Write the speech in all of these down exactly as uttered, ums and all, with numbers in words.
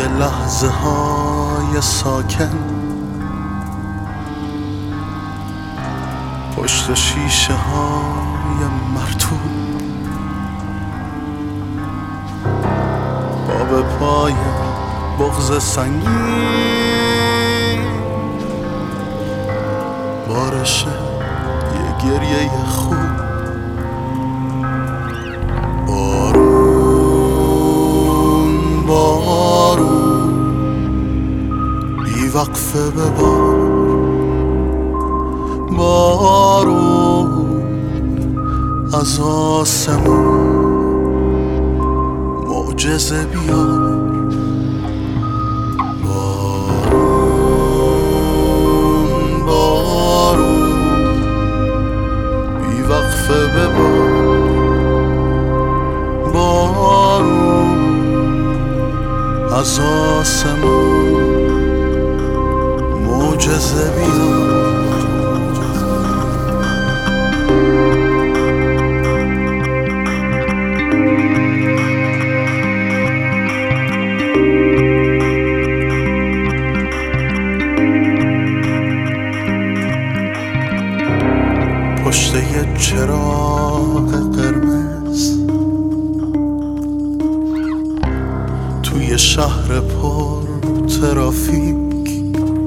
لحظه های ساکن پشت شیشه های مرطوب با به پای بغض سنگین بارش یه گریه خوب بارون بارون بی وقفه ببار بارون از آسمون معجزه بیار بارون بارون بی وقفه ببار بارون از آسمون معجزه بیار پشت یه چراغ قرمز توی شهر پر ترافیک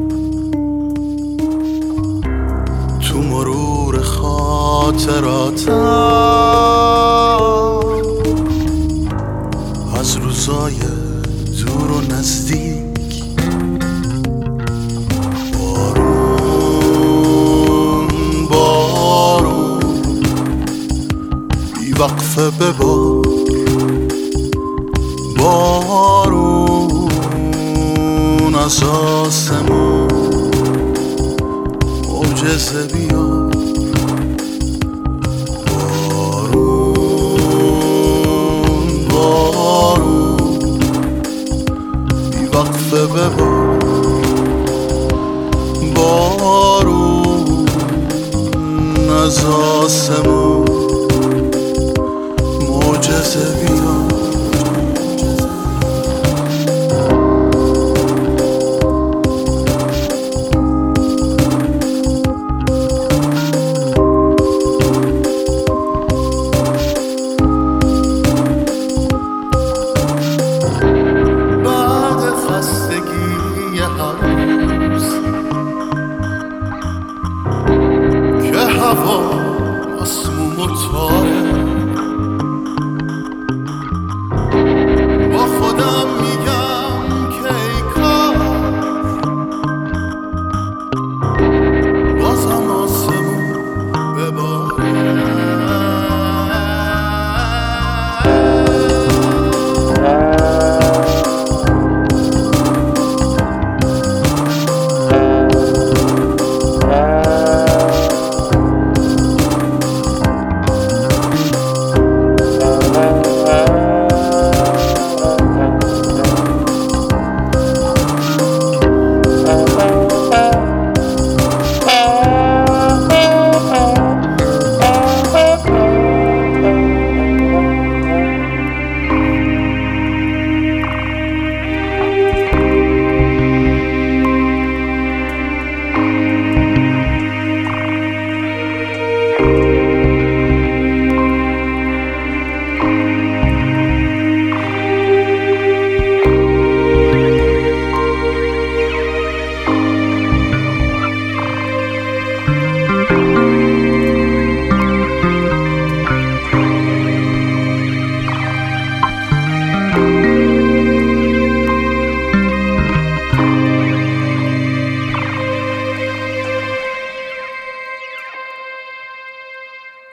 تو مرور خاطراتم از روزای دور و نزدیک وقفه ببار بارون از آسمون معجزه بیار بارون بارون بی وقفه ببار بارون از آسمون معجزه بیار